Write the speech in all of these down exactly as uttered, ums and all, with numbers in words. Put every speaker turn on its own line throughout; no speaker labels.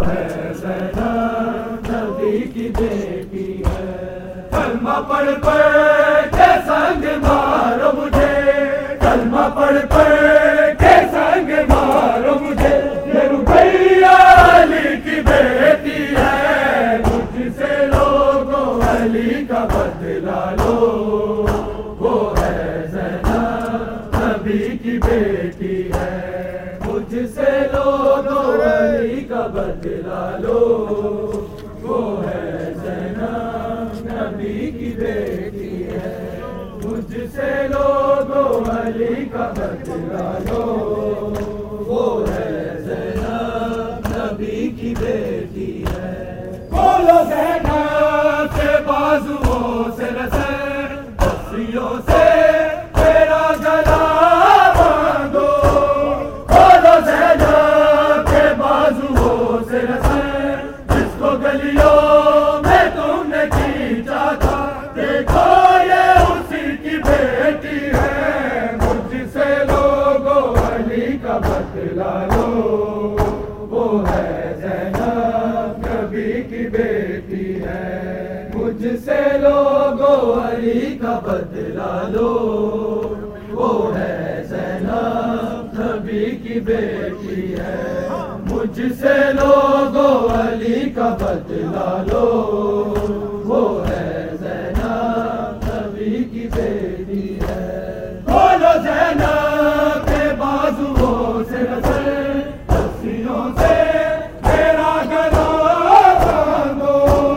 है ज़ैनब नबी की बेटी है। कलमा पढ़ पढ़ के संग मारो मुझे, कलमा पढ़ पढ़ के संग मारो मुझे, ये रुकैया अली की बेटी है। मुझसे लोगों अली का बदला लो, वो है ज़ैनब नबी की बेटी है। मुझसे लोगों अली का बदला लो, वो है ज़ैनब नबी की बेटी है। मुझसे लोगों अली का बदला लो, वो है ज़ैनब नबी की बेटी है। बोलो ज़ैनब के बाजुओं से रसे, रस्सियों से तेरा गला बांधो। बोलो ज़ैनब के बाजुओं से रसे, जिसको गलियों में तुमने खींचा था, देखो ये उसी की बेटी है। मुझसे लोगों अली का बदला लो, वो है ज़ैनब नबी की बेटी है। मुझसे लोगों अली का बदला लो, वो है ज़ैनब नबी की बेटी है। मुझसे लोगों अली का बदला लो, वो है ज़ैनब नबी की बेटी है। बोलो ज़ैनब के बाजुओं से रसे, रस्सियों से तेरा गला बांधो।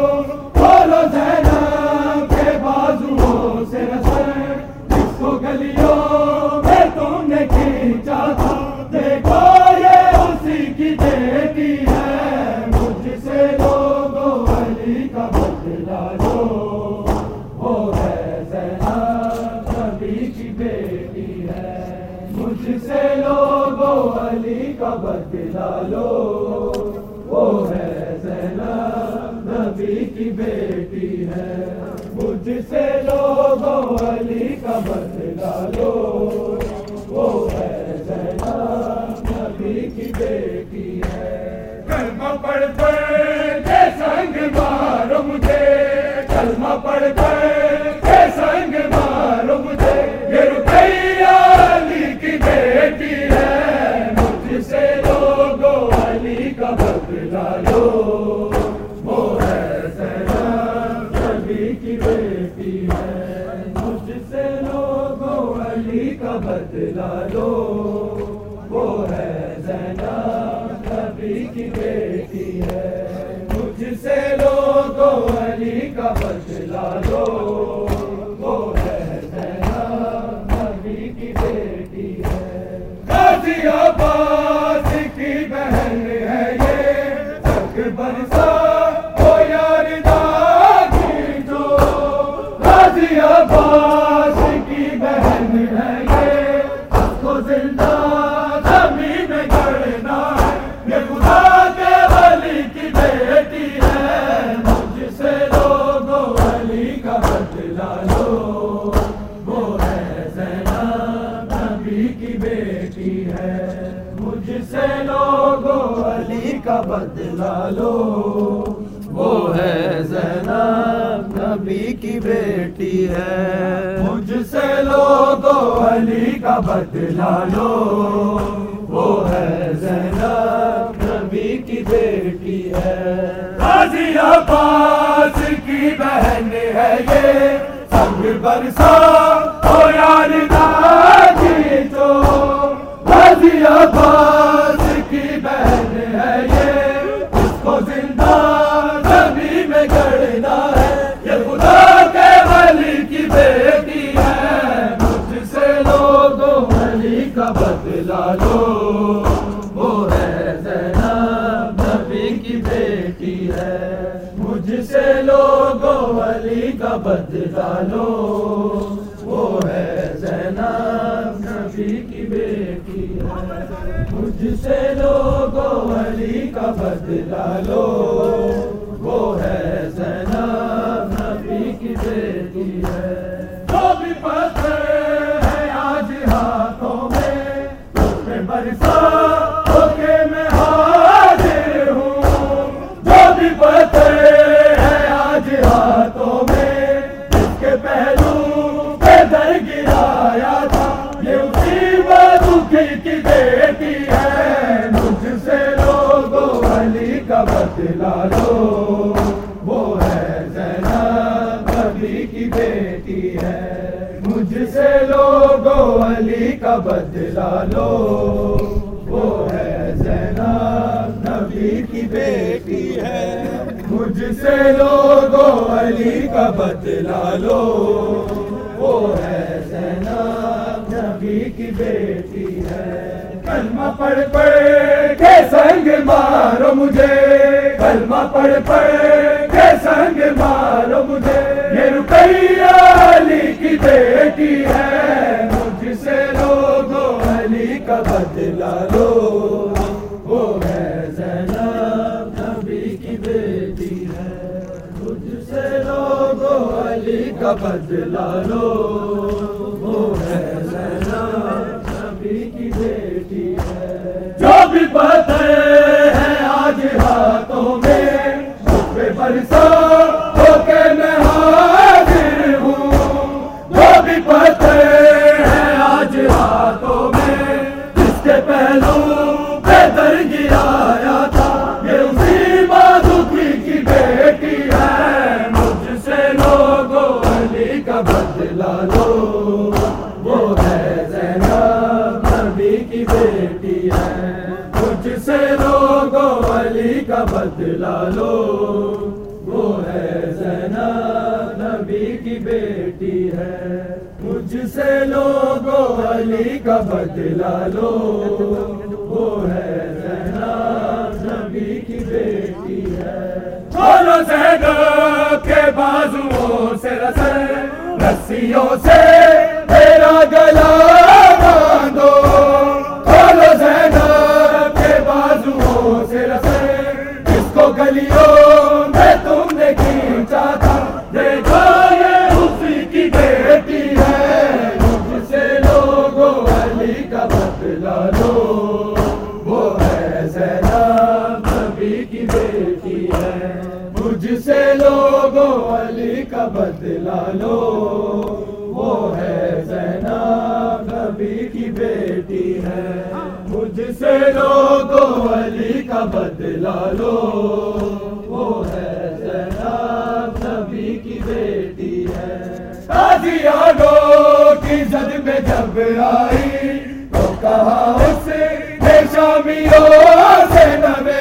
बोलो ज़ैनब के बाजुओं से रसे, जिसको गलियों में तुमने खींचा था, देखो ये उसी की बेटी है। मुझसे लोगों अली का बदला लो, वो है ज़ैनब नबी की बेटी है। मुझसे लोगों अली का बदला लो, वो है ज़ैनब नबी की बेटी है। मुझसे लोगों अली का बदला लो, वो है ज़ैनब नबी की बेटी है। कलमा पढ़ पढ़ के संग मारो मुझे, कलमा पढ़ पढ़ के संग मारो मुझे, ये रुकैया अली की बेटी है। मुझसे लोगों अली का बदला लो, वो है ज़ैनब नबी की बेटी है। मुझसे लोगों अली का बदला लो, वो है ज़ैनब नबी की बेटी है। मुझसे लोगों अली का बदला लो, वो है ज़ैनब नबी की बेटी है। गाज़ी अब्बास की बहन है ये, सग बरसा ओ यार दागी जो। गाज़ी अब्बास की बहन है ये, उसको जिंदा ज़मीन में गड़ना है, ये खुदा के वली की बेटी है। मुझसे लोगों अली का बदला लो, वो है ज़ैनब नबी की बेटी है। मुझसे लोगों अली का बदला लो, वो है ज़ैनब नबी की बेटी है। मुझसे लोगों अली का बदला लो, वो है ज़ैनब नबी की बेटी है। गाज़ी अब्बास की बहन है ये, संग बरसा ओ यार दागी जो। गाज़ी अब्बास की बहन है ये, उसको जिंदा ज़मीन में गड़ना है, ये खुदा के वली की बेटी है। मुझसे लोगों अली का बदला लो, वो है ज़ैनब नबी की बेटी है। मुझसे लोगों अली का बदला लो, वो है ज़ैनब नबी की बेटी है। मुझसे लोगों अली का बदला लो, वो है ज़ैनब नबी की बेटी है। जो भी पत्थर है आज हाथों में, उसमें बरसा होके मैं हाजिर हूँ। का बदला लो, वो है ज़ैनब नबी की बेटी है। मुझसे लोगो अली का बदला लो, वो है ज़ैनब नबी की बेटी है। मुझसे लोगो अली का बदला लो, वो है ज़ैनब नबी की बेटी है। कलमा पढ़ पढ़ के संग मारो मुझे, कलमा पढ़ पढ़ के संग मारो मुझे। ये रुकैया अली की बेटी है, मुझसे लोगो अली का बदला लो, वो है ज़ैनब नबी की बेटी है। मुझसे लोगो अली का बदला लो, वो है ज़ैनब नबी की बेटी है। जो भी पत्थर है आज हाथों में, मुझ पे बरसा होके मैं हाजिर हूँ। जो भी पत्थर है आज हाथों में, जिसके पहलू पे दर गिराया था, ये उसी माधुकी की बेटी है। मुझसे लोगो अली का बदला लो, वो है ज़ैनब नबी की बेटी है। मुझसे लोगो अली का बदला लो, वो है ज़ैनब नबी की बेटी है। मुझसे लोगो अली का बदला लो, वो है ज़ैनब नबी की बेटी है। खोलो ज़ैनब के बाजुओं से रस्सी, रस्सियों से मेरा गला बांधो। खोलो ज़ैनब के बाजुओं से रस्सी, जिसको गलियों में तुमने खींचा था, देखो ये उसी की बेटी है। मुझसे लोगो अली का बदला लो, वो है ज़ैनब नबी की बेटी है। मुझसे लोगो अली का बदला लो, वो है ज़ैनब नबी की बेटी है। मुझसे लोगो अली का बदला लो, वो है ज़ैनब नबी की बेटी है। कादियानों की जद में जब आई, तो कहा उससे शामियों से नवे।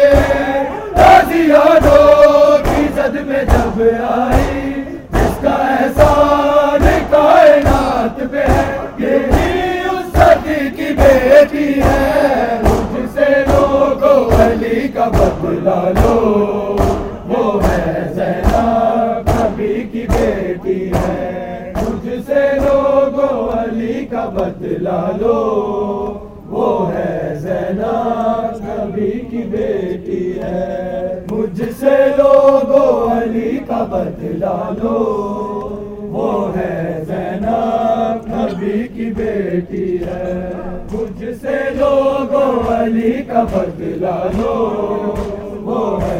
कादियानों की जद में जब आई, जिसका एहसान कायनात पे है, ये ही उस सदी की बेटी है। मुझसे लोगो अली का बदला लो, वो है ज़ैनब नबी की बेटी है। मुझसे लोगो अली का बदला लो, वो है ज़ैनब नबी की बेटी है। मुझसे लोगो अली का बदला लो, वो है ज़ैनब नबी की बेटी है। मुझसे लोगो अली का बदला लो, वो है